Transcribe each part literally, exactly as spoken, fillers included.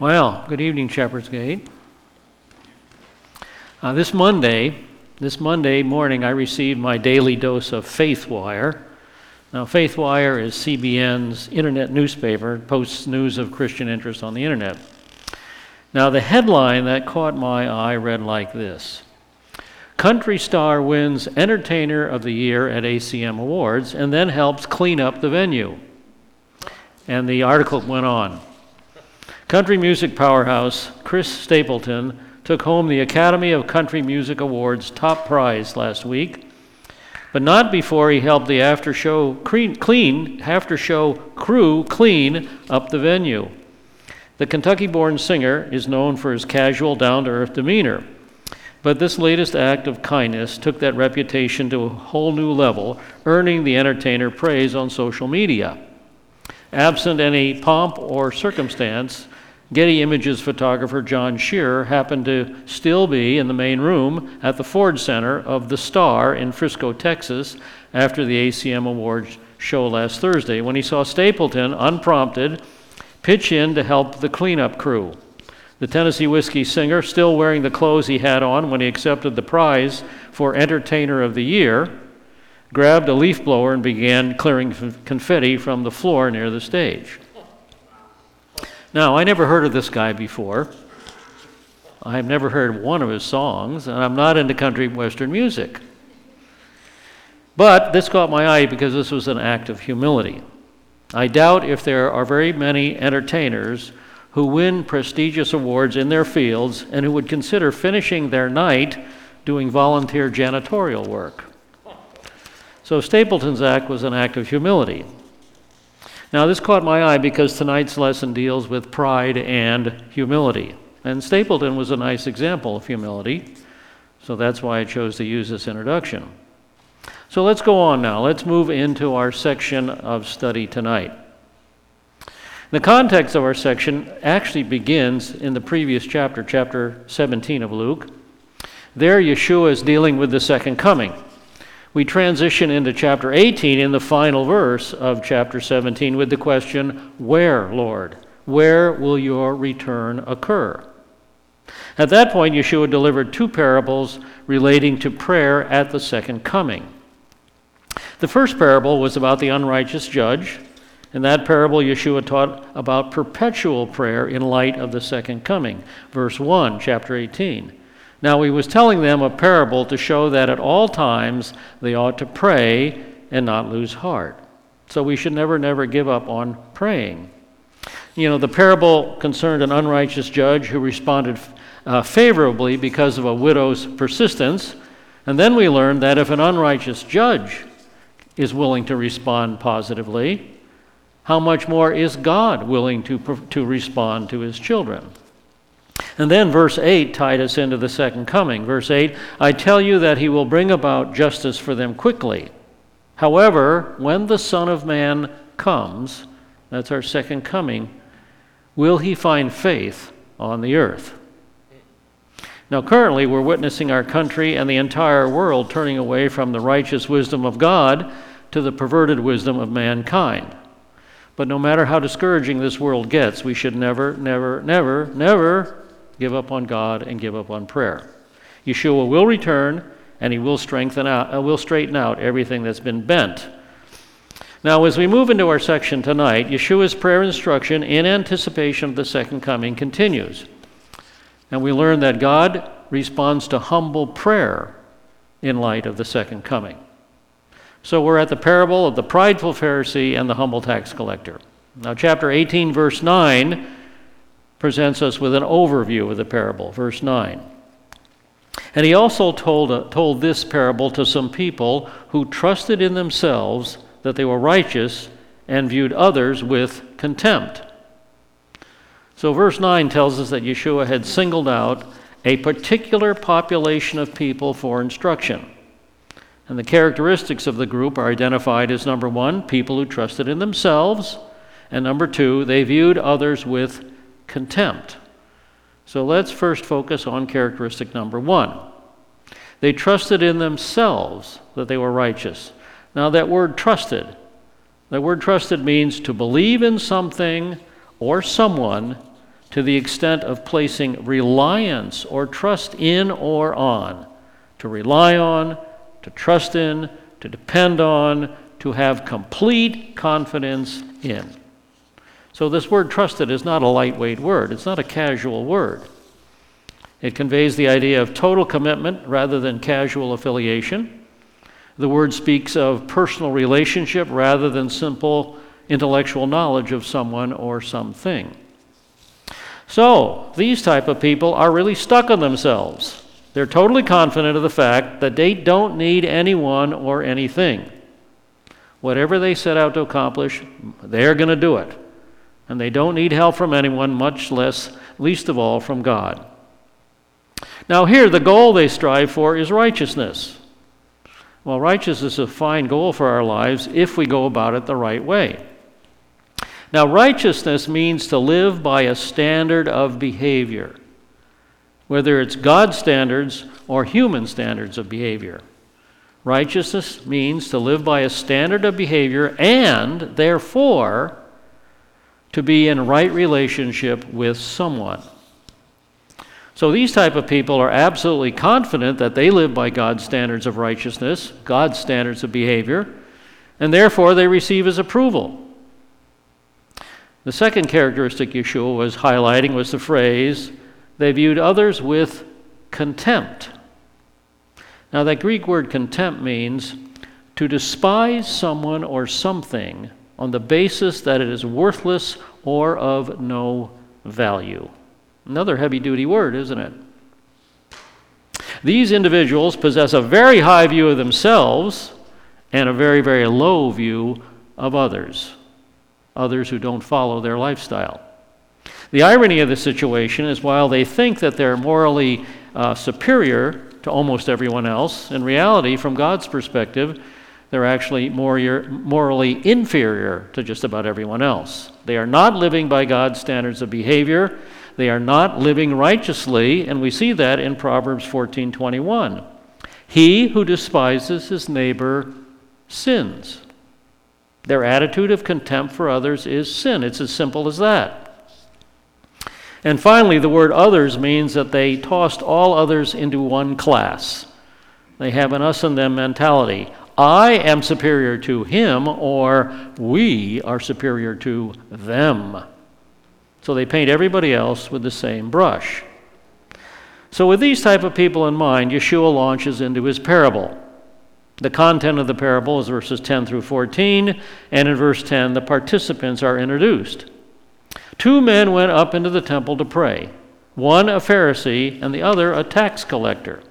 Well, good evening, Shepherd's Gate. Uh, this Monday, this Monday morning, I received my daily dose of FaithWire. Now, FaithWire is C B N's internet newspaper. It posts news of Christian interest on the internet. Now, the headline that caught my eye read like this: Country star wins Entertainer of the Year at A C M Awards and then helps clean up the venue. And the article went on. Country music powerhouse Chris Stapleton took home the Academy of Country Music Awards top prize last week, but not before he helped the after-show clean, clean after-show crew clean up the venue. The Kentucky-born singer is known for his casual, down-to-earth demeanor, but this latest act of kindness took that reputation to a whole new level, earning the entertainer praise on social media. Absent any pomp or circumstance, Getty Images photographer John Shearer happened to still be in the main room at the Ford Center of The Star in Frisco, Texas, after the A C M Awards show last Thursday, when he saw Stapleton, unprompted, pitch in to help the cleanup crew. The Tennessee Whiskey singer, still wearing the clothes he had on when he accepted the prize for Entertainer of the Year, grabbed a leaf blower and began clearing confetti from the floor near the stage. Now, I never heard of this guy before. I've never heard one of his songs, and I'm not into country western music. But this caught my eye because this was an act of humility. I doubt if there are very many entertainers who win prestigious awards in their fields and who would consider finishing their night doing volunteer janitorial work. So Stapleton's act was an act of humility. Now, this caught my eye because tonight's lesson deals with pride and humility. And Stapleton was a nice example of humility, so that's why I chose to use this introduction. So let's go on now. Let's move into our section of study tonight. The context of our section actually begins in the previous chapter, chapter seventeen of Luke. There, Yeshua is dealing with the second coming. We transition into chapter eighteen in the final verse of chapter seventeen with the question, "Where, Lord? Where will your return occur?" At that point, Yeshua delivered two parables relating to prayer at the second coming. The first parable was about the unrighteous judge. In that parable, Yeshua taught about perpetual prayer in light of the second coming. Verse one, chapter eighteen. Now, he was telling them a parable to show that at all times they ought to pray and not lose heart. So we should never, never give up on praying. You know, the parable concerned an unrighteous judge who responded uh, favorably because of a widow's persistence. And then we learned that if an unrighteous judge is willing to respond positively, how much more is God willing to, to respond to his children? And then verse eight tied us into the second coming. Verse eight, I tell you that he will bring about justice for them quickly. However, when the Son of Man comes, that's our second coming, will he find faith on the earth? Now, currently, we're witnessing our country and the entire world turning away from the righteous wisdom of God to the perverted wisdom of mankind. But no matter how discouraging this world gets, we should never, never, never, never give up on God and give up on prayer. Yeshua will return, and he will strengthen out, uh, will straighten out everything that's been bent. Now, as we move into our section tonight, Yeshua's prayer instruction in anticipation of the second coming continues. And we learn that God responds to humble prayer in light of the second coming. So we're at the parable of the prideful Pharisee and the humble tax collector. Now, chapter eighteen, verse nine, presents us with an overview of the parable. Verse nine. And he also told, uh, told this parable to some people who trusted in themselves that they were righteous and viewed others with contempt. So verse nine tells us that Yeshua had singled out a particular population of people for instruction. And the characteristics of the group are identified as, number one, people who trusted in themselves, and number two, they viewed others with contempt. So let's first focus on characteristic number one. They trusted in themselves that they were righteous. Now, that word trusted, that word trusted means to believe in something or someone to the extent of placing reliance or trust in or on. To rely on, to trust in, to depend on, to have complete confidence in. So this word trusted is not a lightweight word. It's not a casual word. It conveys the idea of total commitment rather than casual affiliation. The word speaks of personal relationship rather than simple intellectual knowledge of someone or something. So, these type of people are really stuck on themselves. They're totally confident of the fact that they don't need anyone or anything. Whatever they set out to accomplish, they're going to do it. And they don't need help from anyone, much less, least of all, from God. Now here, the goal they strive for is righteousness. Well, righteousness is a fine goal for our lives if we go about it the right way. Now, righteousness means to live by a standard of behavior, whether it's God's standards or human standards of behavior. Righteousness means to live by a standard of behavior and, therefore, to be in right relationship with someone. So these type of people are absolutely confident that they live by God's standards of righteousness, God's standards of behavior, and therefore they receive His approval. The second characteristic Yeshua was highlighting was the phrase, they viewed others with contempt. Now that Greek word contempt means to despise someone or something on the basis that it is worthless or of no value. Another heavy-duty word, isn't it? These individuals possess a very high view of themselves and a very, very low view of others. Others who don't follow their lifestyle. The irony of the situation is while they think that they're morally uh, superior to almost everyone else, in reality, from God's perspective, they're actually more, morally inferior to just about everyone else. They are not living by God's standards of behavior. They are not living righteously, and we see that in Proverbs fourteen twenty-one. He who despises his neighbor sins. Their attitude of contempt for others is sin. It's as simple as that. And finally, the word others means that they tossed all others into one class. They have an us and them mentality. I am superior to him, or we are superior to them. So they paint everybody else with the same brush. So with these type of people in mind, Yeshua launches into his parable. The content of the parable is verses ten through fourteen, and in verse ten, the participants are introduced. Two men went up into the temple to pray, one a Pharisee and the other a tax collector.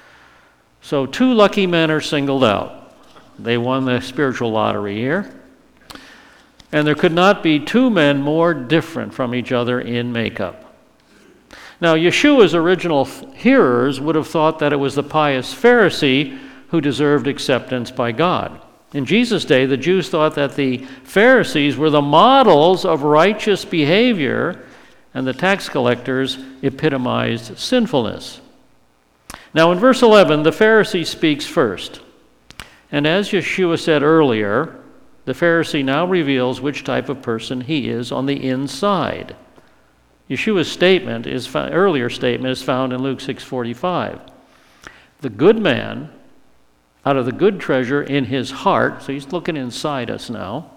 So two lucky men are singled out. They won the spiritual lottery here. And there could not be two men more different from each other in makeup. Now, Yeshua's original hearers would have thought that it was the pious Pharisee who deserved acceptance by God. In Jesus' day, the Jews thought that the Pharisees were the models of righteous behavior, and the tax collectors epitomized sinfulness. Now, in verse eleven, the Pharisee speaks first. And as Yeshua said earlier, the Pharisee now reveals which type of person he is on the inside. Yeshua's statement, is earlier statement, is found in Luke six forty-five. The good man, out of the good treasure in his heart, so he's looking inside us now,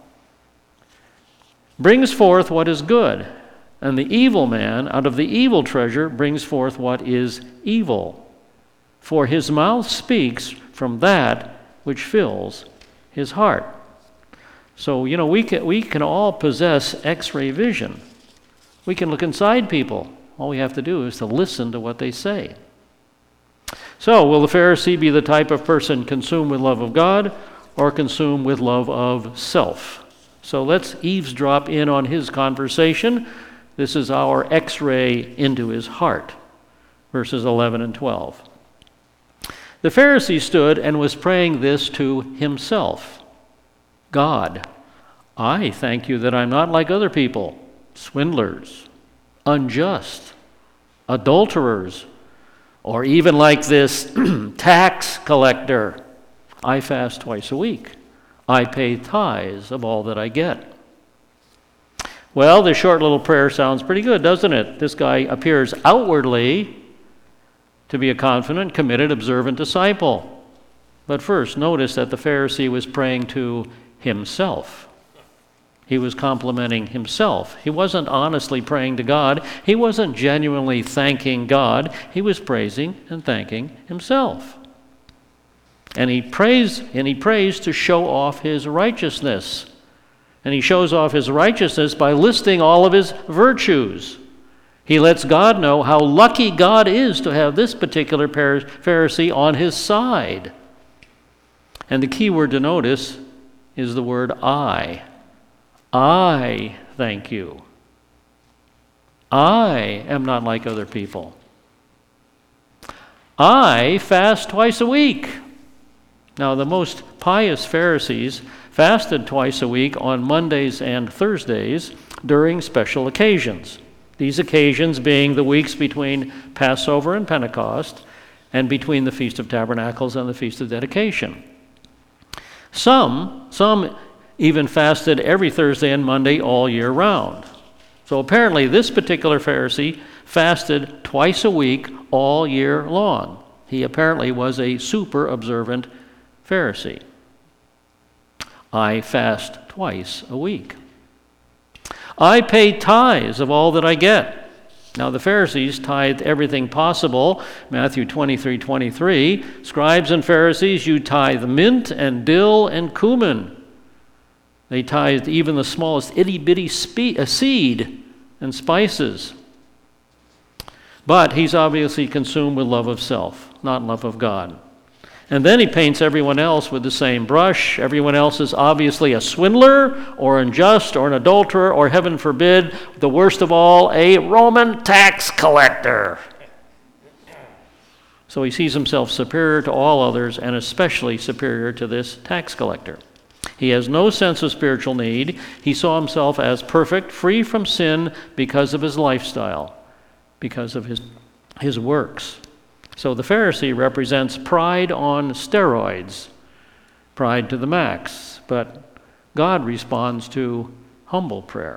brings forth what is good. And the evil man, out of the evil treasure, brings forth what is evil. For his mouth speaks from that which fills his heart. So, you know, we can, we can all possess X-ray vision. We can look inside people. All we have to do is to listen to what they say. So, will the Pharisee be the type of person consumed with love of God or consumed with love of self? So let's eavesdrop in on his conversation. This is our X-ray into his heart, verses eleven and twelve. The Pharisee stood and was praying this to himself. God, I thank you that I'm not like other people, swindlers, unjust, adulterers, or even like this tax collector. I fast twice a week. I pay tithes of all that I get. Well, this short little prayer sounds pretty good, doesn't it? This guy appears outwardly to be a confident, committed, observant disciple. But first, notice that the Pharisee was praying to himself. He was complimenting himself. He wasn't honestly praying to God. He wasn't genuinely thanking God. He was praising and thanking himself. And he prays, and he prays to show off his righteousness. And he shows off his righteousness by listing all of his virtues. He lets God know how lucky God is to have this particular Pharisee on his side. And the key word to notice is the word I. I thank you. I am not like other people. I fast twice a week. Now, the most pious Pharisees fasted twice a week on Mondays and Thursdays during special occasions. These occasions being the weeks between Passover and Pentecost and between the Feast of Tabernacles and the Feast of Dedication. Some, some even fasted every Thursday and Monday all year round. So apparently this particular Pharisee fasted twice a week all year long. He apparently was a super observant Pharisee. I fast twice a week. I pay tithes of all that I get. Now the Pharisees tithed everything possible. Matthew twenty-three twenty-three, scribes and Pharisees, you tithe mint and dill and cumin. They tithed even the smallest itty-bitty spe- a seed and spices. But he's obviously consumed with love of self, not love of God. And then he paints everyone else with the same brush. Everyone else is obviously a swindler or unjust or an adulterer or, heaven forbid, the worst of all, a Roman tax collector. So he sees himself superior to all others and especially superior to this tax collector. He has no sense of spiritual need. He saw himself as perfect, free from sin because of his lifestyle, because of his, his works. So the Pharisee represents pride on steroids, pride to the max, but God responds to humble prayer.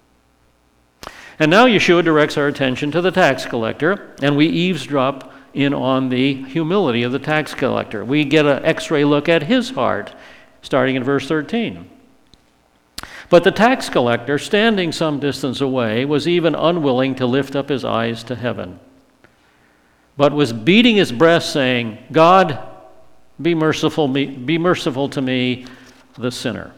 And now Yeshua directs our attention to the tax collector, and we eavesdrop in on the humility of the tax collector. We get an x-ray look at his heart, starting in verse thirteen. But the tax collector, standing some distance away, was even unwilling to lift up his eyes to heaven, but was beating his breast, saying, God, be merciful, be merciful to me, the sinner.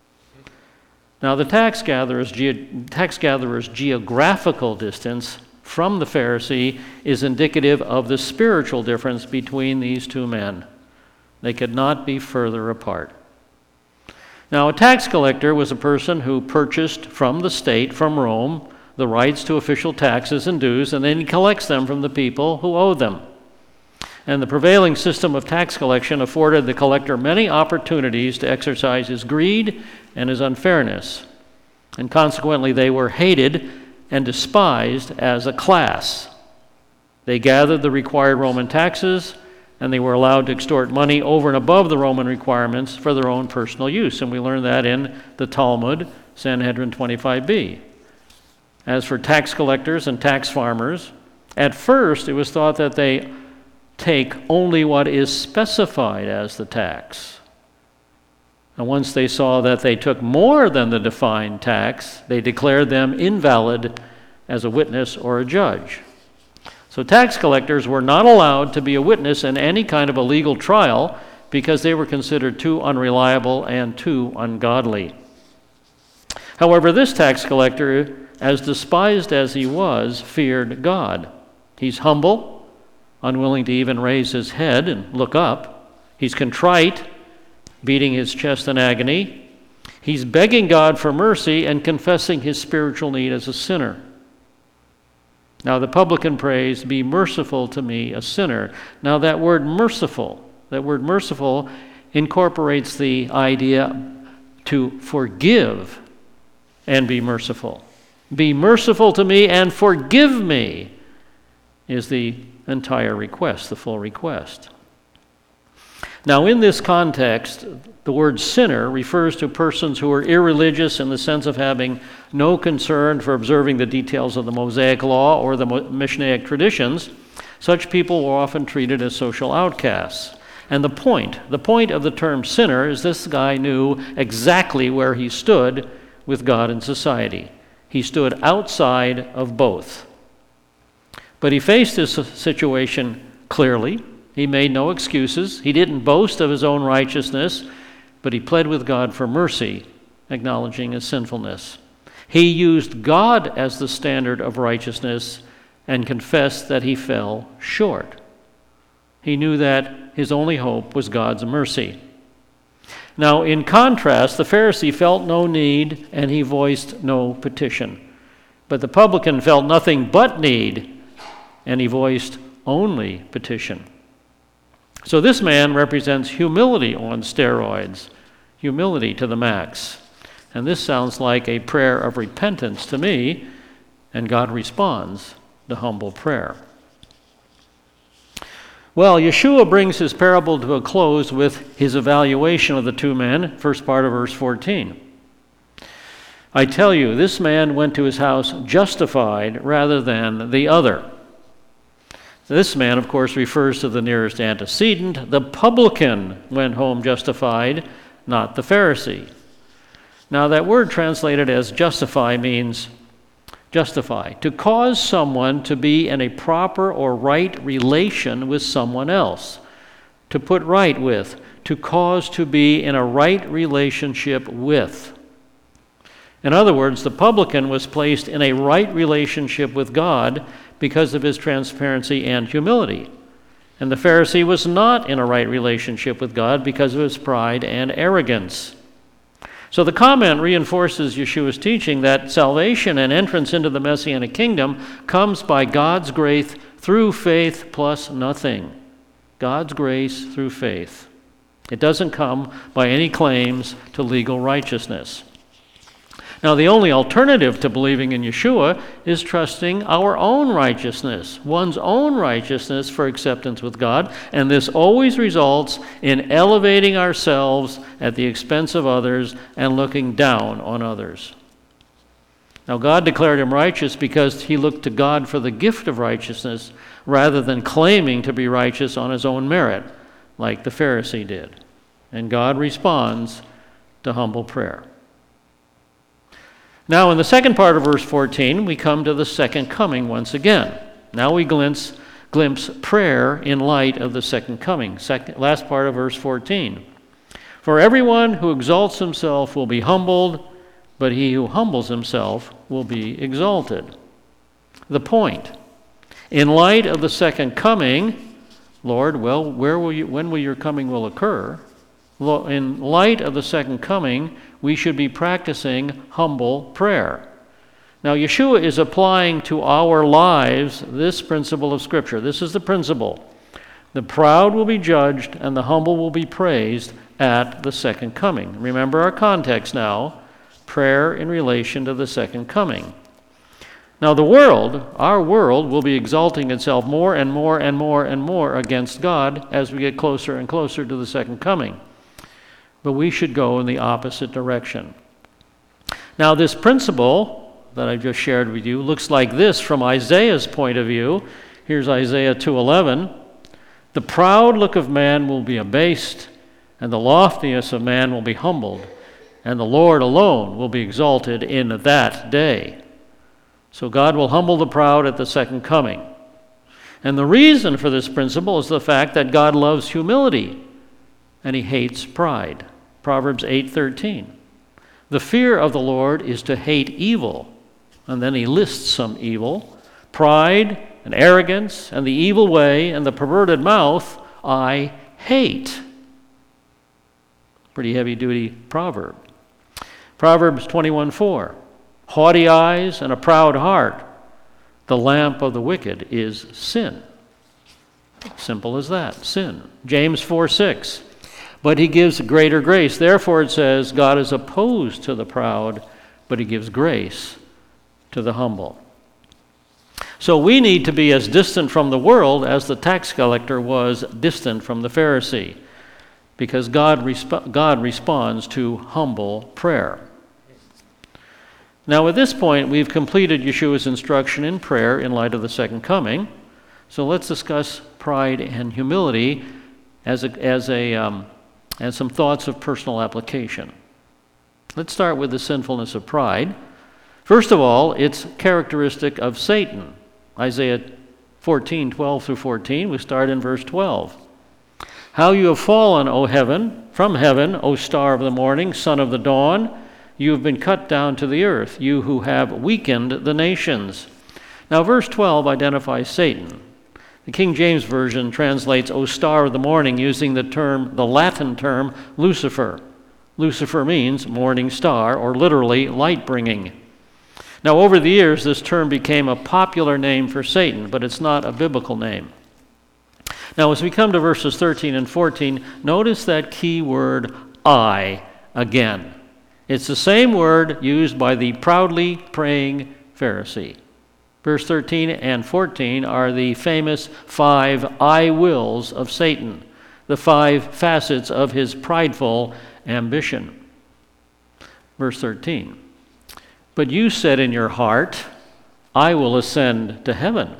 Now, the tax gatherer's, ge- tax gatherer's geographical distance from the Pharisee is indicative of the spiritual difference between these two men. They could not be further apart. Now, a tax collector was a person who purchased from the state, from Rome, the rights to official taxes and dues, and then he collects them from the people who owe them. And the prevailing system of tax collection afforded the collector many opportunities to exercise his greed and his unfairness. And consequently, they were hated and despised as a class. They gathered the required Roman taxes, and they were allowed to extort money over and above the Roman requirements for their own personal use. And we learn that in the Talmud, Sanhedrin twenty-five b. As for tax collectors and tax farmers, at first it was thought that they take only what is specified as the tax. And once they saw that they took more than the defined tax, they declared them invalid as a witness or a judge. So tax collectors were not allowed to be a witness in any kind of a legal trial because they were considered too unreliable and too ungodly. However, this tax collector, as despised as he was, feared God. He's humble, unwilling to even raise his head and look up. He's contrite, beating his chest in agony. He's begging God for mercy and confessing his spiritual need as a sinner. Now the publican prays, be merciful to me, a sinner. Now that word merciful, that word merciful incorporates the idea to forgive and be merciful. Be merciful to me and forgive me is the entire request, the full request. Now, in this context, the word sinner refers to persons who are irreligious in the sense of having no concern for observing the details of the Mosaic law or the Mishnaic traditions. Such people were often treated as social outcasts. And the point, the point of the term sinner is this guy knew exactly where he stood with God and society. He stood outside of both. But he faced this situation clearly. He made no excuses. He didn't boast of his own righteousness, but he pled with God for mercy, acknowledging his sinfulness. He used God as the standard of righteousness and confessed that he fell short. He knew that his only hope was God's mercy. Now, in contrast, the Pharisee felt no need and he voiced no petition. But the publican felt nothing but need and he voiced only petition. So this man represents humility on steroids, humility to the max. And this sounds like a prayer of repentance to me, and God responds to humble prayer. Well, Yeshua brings his parable to a close with his evaluation of the two men, first part of verse fourteen. I tell you, this man went to his house justified rather than the other. This man, of course, refers to the nearest antecedent. The publican went home justified, not the Pharisee. Now, that word translated as justify means justify, to cause someone to be in a proper or right relation with someone else, to put right with, to cause to be in a right relationship with. In other words, the publican was placed in a right relationship with God because of his transparency and humility. And the Pharisee was not in a right relationship with God because of his pride and arrogance. So the comment reinforces Yeshua's teaching that salvation and entrance into the Messianic kingdom comes by God's grace through faith plus nothing. God's grace through faith. It doesn't come by any claims to legal righteousness. Now, the only alternative to believing in Yeshua is trusting our own righteousness, one's own righteousness for acceptance with God, and this always results in elevating ourselves at the expense of others and looking down on others. Now, God declared him righteous because he looked to God for the gift of righteousness rather than claiming to be righteous on his own merit, like the Pharisee did. And God responds to humble prayer. Now, in the second part of verse fourteen, we come to the second coming once again. Now we glimpse, glimpse prayer in light of the second coming. Second, last part of verse fourteen. For everyone who exalts himself will be humbled, but he who humbles himself will be exalted. The point. In light of the second coming, Lord, well, where will you, when will your coming will occur? In light of the second coming, we should be practicing humble prayer. Now, Yeshua is applying to our lives this principle of Scripture. This is the principle. The proud will be judged and the humble will be praised at the second coming. Remember our context now, prayer in relation to the second coming. Now, the world, our world, will be exalting itself more and more and more and more against God as we get closer and closer to the second coming. But we should go in the opposite direction. Now, this principle that I just shared with you looks like this from Isaiah's point of view. Here's Isaiah two eleven. The proud look of man will be abased, and the loftiness of man will be humbled, and the Lord alone will be exalted in that day. So God will humble the proud at the second coming. And the reason for this principle is the fact that God loves humility, and he hates pride. Proverbs eight thirteen. The fear of the Lord is to hate evil. And then he lists some evil. Pride and arrogance and the evil way and the perverted mouth I hate. Pretty heavy-duty proverb. Proverbs twenty-one four. Haughty eyes and a proud heart. The lamp of the wicked is sin. Simple as that, sin. James four six. But he gives greater grace. Therefore it says, God is opposed to the proud, but he gives grace to the humble. So we need to be as distant from the world as the tax collector was distant from the Pharisee. because God, resp- God responds to humble prayer. Now, at this point, we've completed Yeshua's instruction in prayer in light of the second coming. So let's discuss pride and humility as a, as a um, as some thoughts of personal application. Let's start with the sinfulness of pride. First of all, it's characteristic of Satan. Isaiah fourteen, twelve through fourteen, we start in verse twelve. How you have fallen, O heaven, from heaven, O star of the morning, son of the dawn, you have been cut down to the earth, you who have weakened the nations. Now, verse twelve identifies Satan. The King James Version translates O star of the morning using the term, the Latin term, Lucifer. Lucifer means morning star, or literally light bringing. Now, over the years, this term became a popular name for Satan, but it's not a biblical name. Now, as we come to verses thirteen and fourteen, notice that key word, I, again. It's the same word used by the proudly praying Pharisee. Verse thirteen and fourteen are the famous five I wills of Satan, the five facets of his prideful ambition. Verse thirteen, but you said in your heart, I will ascend to heaven.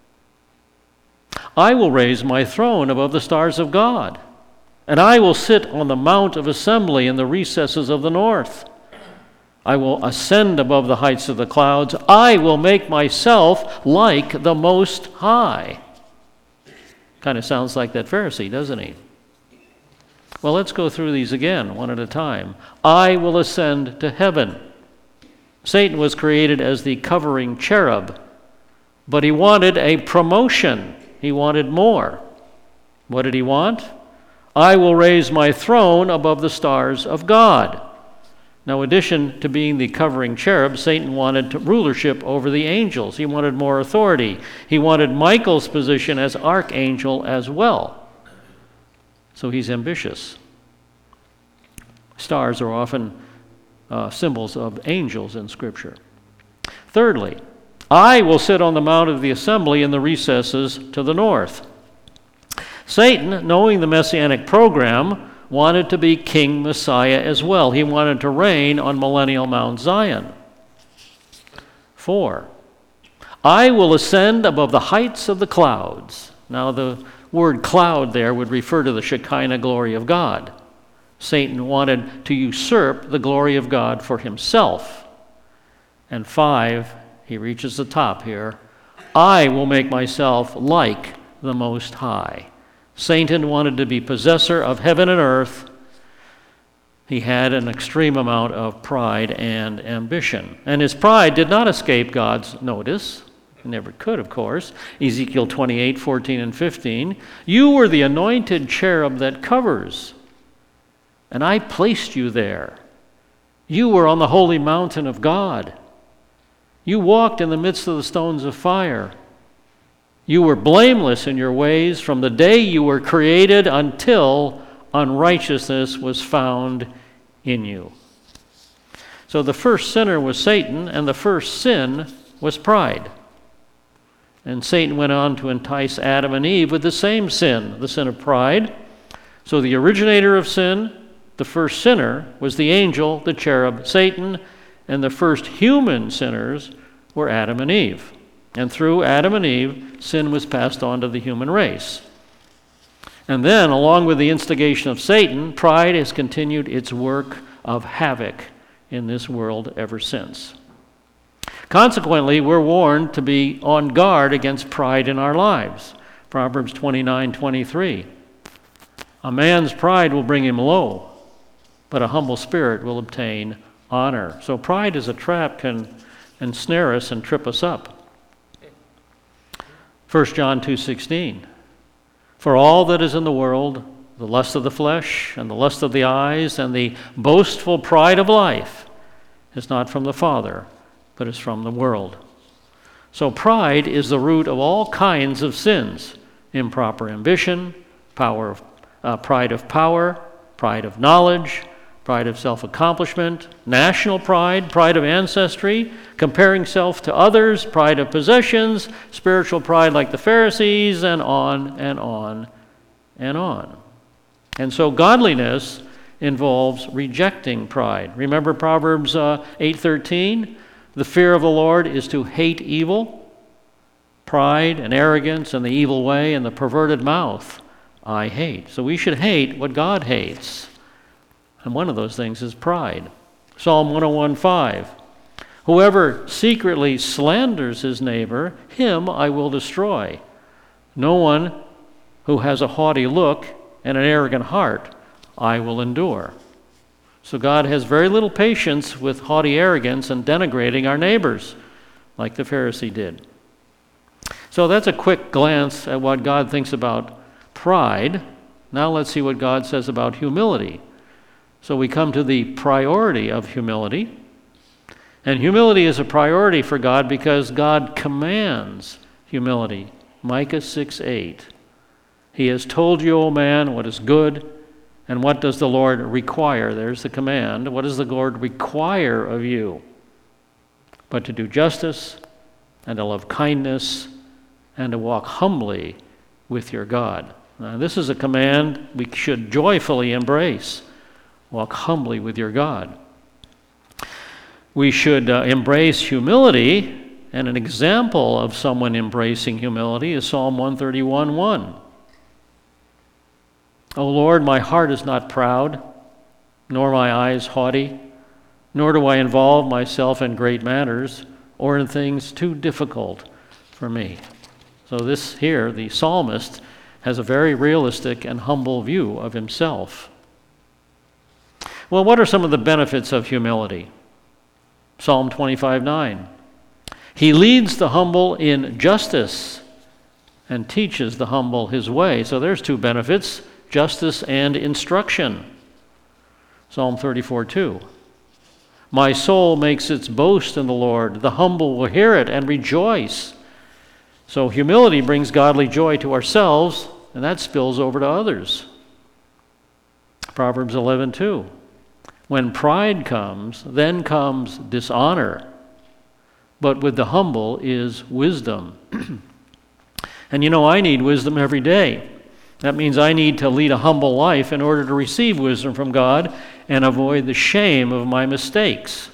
I will raise my throne above the stars of God, and I will sit on the mount of assembly in the recesses of the north. I will ascend above the heights of the clouds. I will make myself like the Most High. Kind of sounds like that Pharisee, doesn't he? Well, let's go through these again, one at a time. I will ascend to heaven. Satan was created as the covering cherub, but he wanted a promotion. He wanted more. What did he want? I will raise my throne above the stars of God. Now, in addition to being the covering cherub, Satan wanted to rulership over the angels. He wanted more authority. He wanted Michael's position as archangel as well. So he's ambitious. Stars are often uh, symbols of angels in Scripture. Thirdly, I will sit on the mount of the assembly in the recesses to the north. Satan, knowing the messianic program, wanted to be King Messiah as well. He wanted to reign on millennial Mount Zion. Four, I will ascend above the heights of the clouds. Now, the word cloud there would refer to the Shekinah glory of God. Satan wanted to usurp the glory of God for himself. And five, he reaches the top here, I will make myself like the Most High. Satan wanted to be possessor of heaven and earth. He had an extreme amount of pride and ambition. And his pride did not escape God's notice. It never could, of course. Ezekiel twenty-eight, fourteen, and fifteen. You were the anointed cherub that covers, and I placed you there. You were on the holy mountain of God. You walked in the midst of the stones of fire. You were blameless in your ways from the day you were created until unrighteousness was found in you. So the first sinner was Satan, and the first sin was pride. And Satan went on to entice Adam and Eve with the same sin, the sin of pride. So the originator of sin, the first sinner, was the angel, the cherub, Satan, and the first human sinners were Adam and Eve. And through Adam and Eve, sin was passed on to the human race. And then, along with the instigation of Satan, pride has continued its work of havoc in this world ever since. Consequently, we're warned to be on guard against pride in our lives. Proverbs twenty-nine twenty-three. A man's pride will bring him low, but a humble spirit will obtain honor. So pride as a trap can ensnare us and trip us up. First John two sixteen, for all that is in the world, the lust of the flesh and the lust of the eyes and the boastful pride of life is not from the Father, but is from the world. So pride is the root of all kinds of sins: improper ambition, power of, uh, pride of power, pride of knowledge, pride of self-accomplishment, national pride, pride of ancestry, comparing self to others, pride of possessions, spiritual pride like the Pharisees, and on and on and on. And so godliness involves rejecting pride. Remember Proverbs uh, eight thirteen? The fear of the Lord is to hate evil, pride and arrogance and the evil way and the perverted mouth I hate. So we should hate what God hates. And one of those things is pride. Psalm one oh one five. Whoever secretly slanders his neighbor, him I will destroy. No one who has a haughty look and an arrogant heart I will endure. So God has very little patience with haughty arrogance and denigrating our neighbors, like the Pharisee did. So that's a quick glance at what God thinks about pride. Now let's see what God says about humility. So we come to the priority of humility. And humility is a priority for God because God commands humility. Micah six eight. He has told you, O man, what is good, and what does the Lord require? There's the command. What does the Lord require of you? But to do justice, and to love kindness, and to walk humbly with your God. Now, this is a command we should joyfully embrace. Walk humbly with your God. We should uh, embrace humility, and an example of someone embracing humility is Psalm one thirty-one one. O Lord, my heart is not proud, nor my eyes haughty, nor do I involve myself in great matters or in things too difficult for me. So this here, the psalmist, has a very realistic and humble view of himself. Well, what are some of the benefits of humility? Psalm twenty-five nine. He leads the humble in justice and teaches the humble his way. So there's two benefits, justice and instruction. Psalm thirty-four two. My soul makes its boast in the Lord. The humble will hear it and rejoice. So humility brings godly joy to ourselves, and that spills over to others. Proverbs eleven two. When pride comes, then comes dishonor, but with the humble is wisdom. And you know, I need wisdom every day. That means I need to lead a humble life in order to receive wisdom from God and avoid the shame of my mistakes.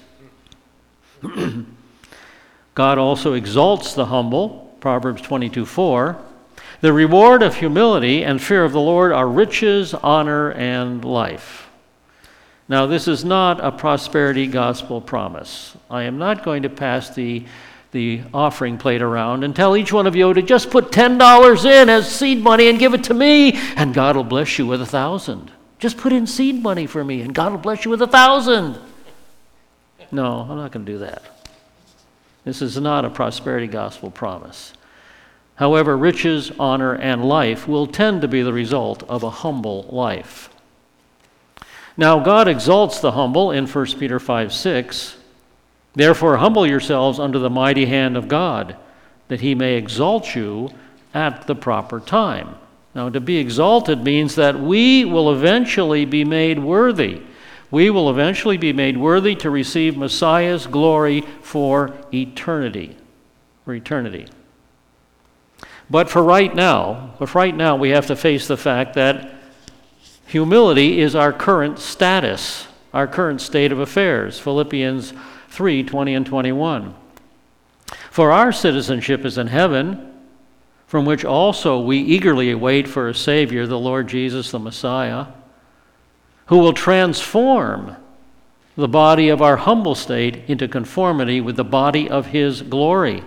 God also exalts the humble, Proverbs twenty-two four. The reward of humility and fear of the Lord are riches, honor, and life. Now, this is not a prosperity gospel promise. I am not going to pass the, the offering plate around and tell each one of you to just put ten dollars in as seed money and give it to me, and God will bless you with a thousand. Just put in seed money for me, and God will bless you with a thousand. No, I'm not going to do that. This is not a prosperity gospel promise. However, riches, honor, and life will tend to be the result of a humble life. Now, God exalts the humble in First Peter five six. Therefore, humble yourselves under the mighty hand of God, that he may exalt you at the proper time. Now, to be exalted means that we will eventually be made worthy. We will eventually be made worthy to receive Messiah's glory for eternity. For eternity. But for right now, but right now we have to face the fact that humility is our current status, our current state of affairs. Philippians three twenty and twenty-one. For our citizenship is in heaven, from which also we eagerly await for a Savior, the Lord Jesus the Messiah, who will transform the body of our humble state into conformity with the body of his glory,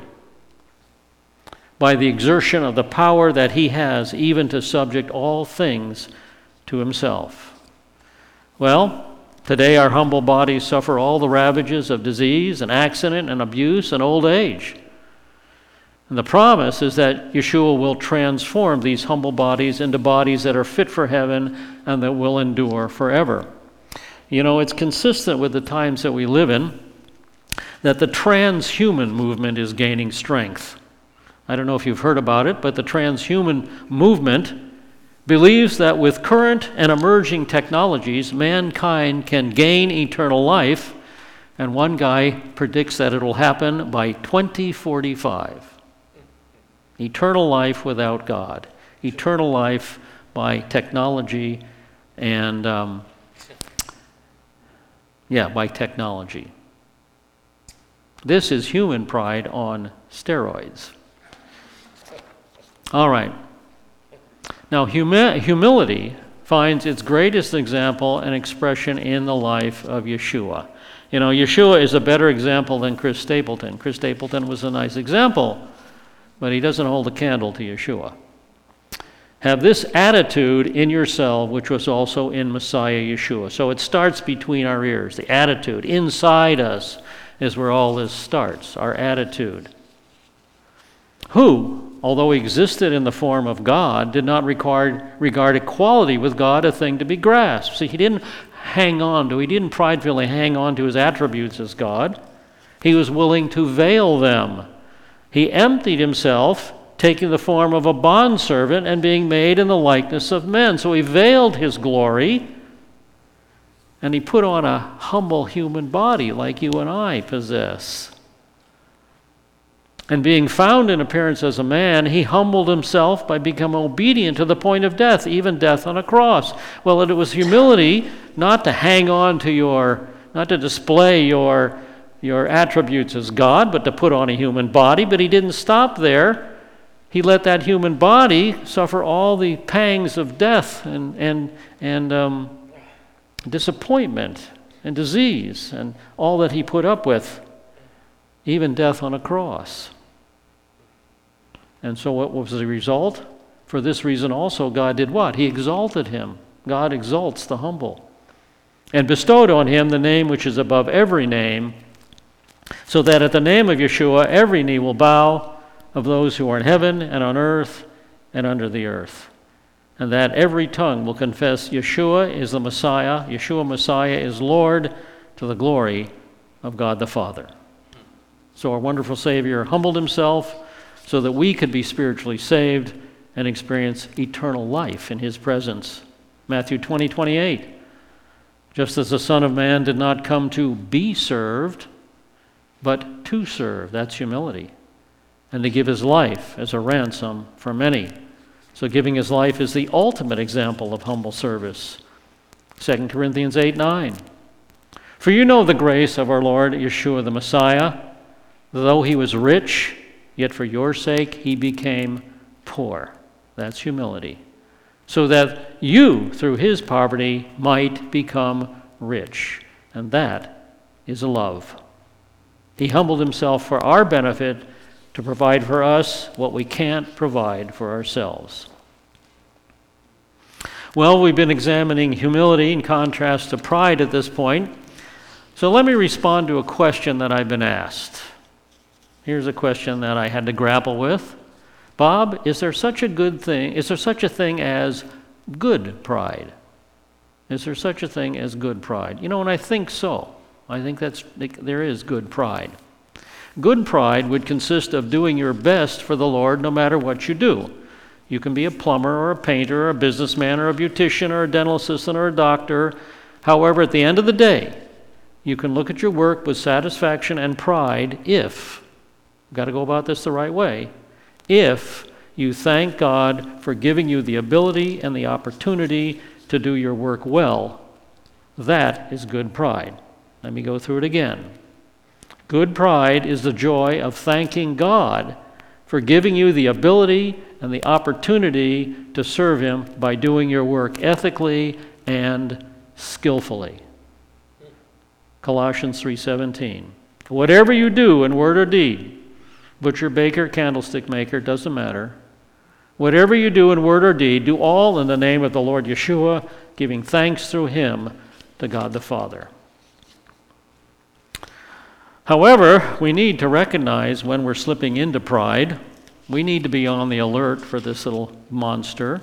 by the exertion of the power that he has even to subject all things to himself. Well, today our humble bodies suffer all the ravages of disease and accident and abuse and old age. And the promise is that Yeshua will transform these humble bodies into bodies that are fit for heaven and that will endure forever. You know, it's consistent with the times that we live in that the transhuman movement is gaining strength. I don't know if you've heard about it, but the transhuman movement believes that with current and emerging technologies, mankind can gain eternal life, and one guy predicts that it'll happen by twenty forty-five. Eternal life without God. Eternal life by technology and um, yeah, by technology. This is human pride on steroids. All right. Now, humi- humility finds its greatest example and expression in the life of Yeshua. You know, Yeshua is a better example than Chris Stapleton. Chris Stapleton was a nice example, but he doesn't hold a candle to Yeshua. Have this attitude in yourself, which was also in Messiah Yeshua. So it starts between our ears. The attitude inside us is where all this starts, our attitude. Who, although he existed in the form of God, did not regard, regard equality with God a thing to be grasped. See, he didn't hang on to, he didn't pridefully hang on to his attributes as God. He was willing to veil them. He emptied himself, taking the form of a bondservant and being made in the likeness of men. So he veiled his glory, and he put on a humble human body like you and I possess. And being found in appearance as a man, he humbled himself by becoming obedient to the point of death, even death on a cross. Well, it was humility not to hang on to your, not to display your, your attributes as God, but to put on a human body. But he didn't stop there. He let that human body suffer all the pangs of death and, and, and um, disappointment and disease and all that he put up with, even death on a cross. And so what was the result? For this reason also God did what? He exalted him. God exalts the humble. And bestowed on him the name which is above every name, so that at the name of Yeshua every knee will bow, of those who are in heaven and on earth and under the earth. And that every tongue will confess Yeshua is the Messiah, Yeshua Messiah is Lord, to the glory of God the Father. So our wonderful Savior humbled himself so that we could be spiritually saved and experience eternal life in his presence. Matthew twenty, twenty-eight. Just as the Son of Man did not come to be served, but to serve. That's humility. And to give his life as a ransom for many. So giving his life is the ultimate example of humble service. Second Corinthians eight, nine. For you know the grace of our Lord Yeshua the Messiah, though he was rich, yet for your sake he became poor. That's humility. So that you, through his poverty, might become rich. And that is love. He humbled himself for our benefit to provide for us what we can't provide for ourselves. Well, we've been examining humility in contrast to pride at this point. So let me respond to a question that I've been asked. Here's a question that I had to grapple with. Bob, is there such a good thing, is there such a thing as good pride? Is there such a thing as good pride? You know, and I think so. I think that's there is good pride. Good pride would consist of doing your best for the Lord no matter what you do. You can be a plumber or a painter or a businessman or a beautician or a dental assistant or a doctor. However, at the end of the day, you can look at your work with satisfaction and pride if, you've got to go about this the right way, if you thank God for giving you the ability and the opportunity to do your work well. That is good pride. Let me go through it again. Good pride is the joy of thanking God for giving you the ability and the opportunity to serve him by doing your work ethically and skillfully. Colossians three seventeen. Whatever you do in word or deed, butcher, baker, candlestick maker, doesn't matter. Whatever you do in word or deed, do all in the name of the Lord Yeshua, giving thanks through him to God the Father. However, we need to recognize when we're slipping into pride. We need to be on the alert for this little monster.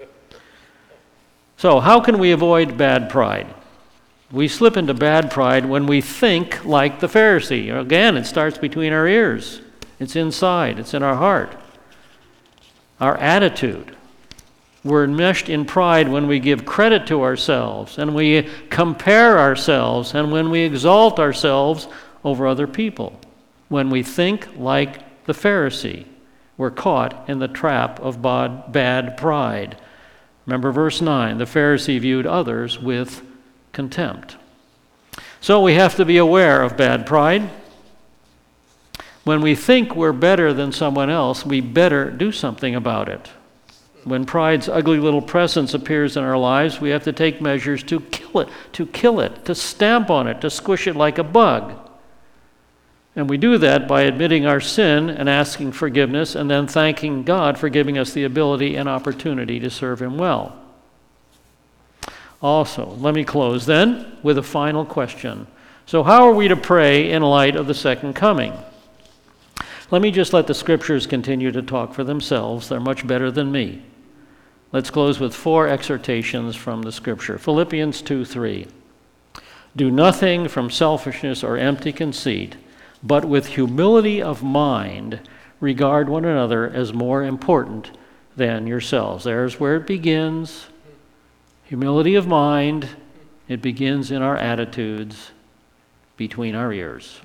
So, how can we avoid bad pride? We slip into bad pride when we think like the Pharisee. Again, it starts between our ears. It's inside. It's in our heart. Our attitude. We're enmeshed in pride when we give credit to ourselves and we compare ourselves and when we exalt ourselves over other people. When we think like the Pharisee, we're caught in the trap of bad pride. Remember verse nine, the Pharisee viewed others with contempt. So we have to be aware of bad pride. When we think we're better than someone else, we better do something about it. When pride's ugly little presence appears in our lives, we have to take measures to kill it, to kill it, to stamp on it, to squish it like a bug. And we do that by admitting our sin and asking forgiveness, and then thanking God for giving us the ability and opportunity to serve Him well. Also, let me close then with a final question. So how are we to pray in light of the second coming? Let me just let the Scriptures continue to talk for themselves. They're much better than me. Let's close with four exhortations from the Scripture. Philippians two three. Do nothing from selfishness or empty conceit, but with humility of mind regard one another as more important than yourselves. There's where it begins. Humility of mind. It begins in our attitudes between our ears.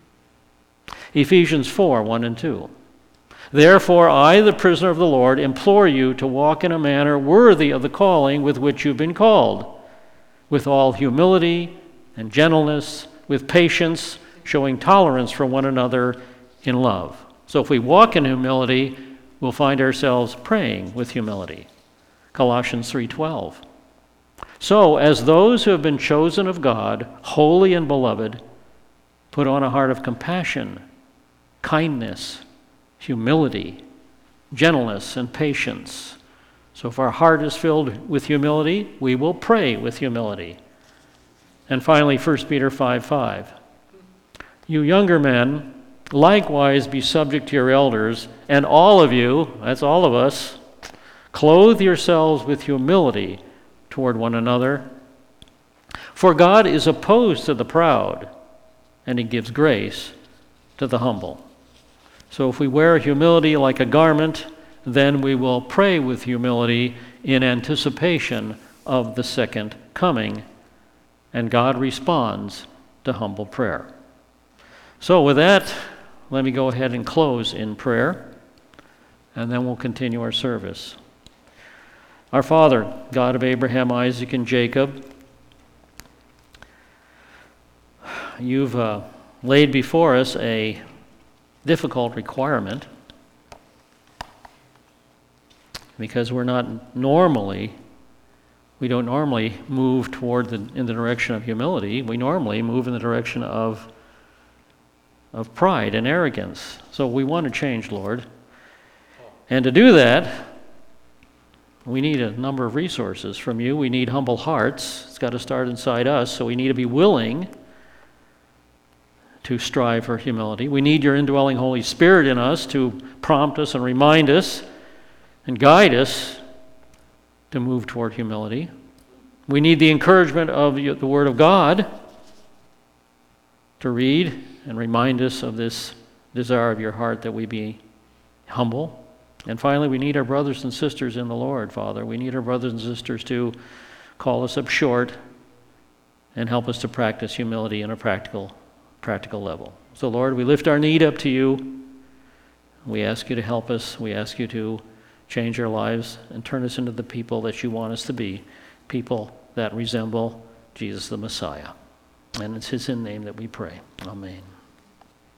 Ephesians four one and two. Therefore, I, the prisoner of the Lord, implore you to walk in a manner worthy of the calling with which you've been called, with all humility and gentleness, with patience, showing tolerance for one another in love. So if we walk in humility, we'll find ourselves praying with humility. Colossians three twelve. So, as those who have been chosen of God, holy and beloved, put on a heart of compassion, kindness, humility, gentleness, and patience. So if our heart is filled with humility, we will pray with humility. And finally, First Peter five five. You younger men, likewise be subject to your elders, and all of you, that's all of us, clothe yourselves with humility toward one another. For God is opposed to the proud, and He gives grace to the humble. So if we wear humility like a garment, then we will pray with humility in anticipation of the second coming, and God responds to humble prayer. So with that, let me go ahead and close in prayer, and then we'll continue our service. Our Father, God of Abraham, Isaac, and Jacob, you've uh, laid before us a difficult requirement, because we're not normally, we don't normally move toward the, in the direction of humility. We normally move in the direction of, of pride and arrogance. So we want to change, Lord. And to do that, we need a number of resources from you. We need humble hearts. It's got to start inside us, so we need to be willing to strive for humility. We need your indwelling Holy Spirit in us to prompt us and remind us and guide us to move toward humility. We need the encouragement of the Word of God to read and remind us of this desire of your heart that we be humble. And finally, we need our brothers and sisters in the Lord, Father. We need our brothers and sisters to call us up short and help us to practice humility in a practical practical level. So, Lord, we lift our need up to you. We ask you to help us. We ask you to change our lives and turn us into the people that you want us to be, people that resemble Jesus the Messiah. And it's his name that we pray. Amen.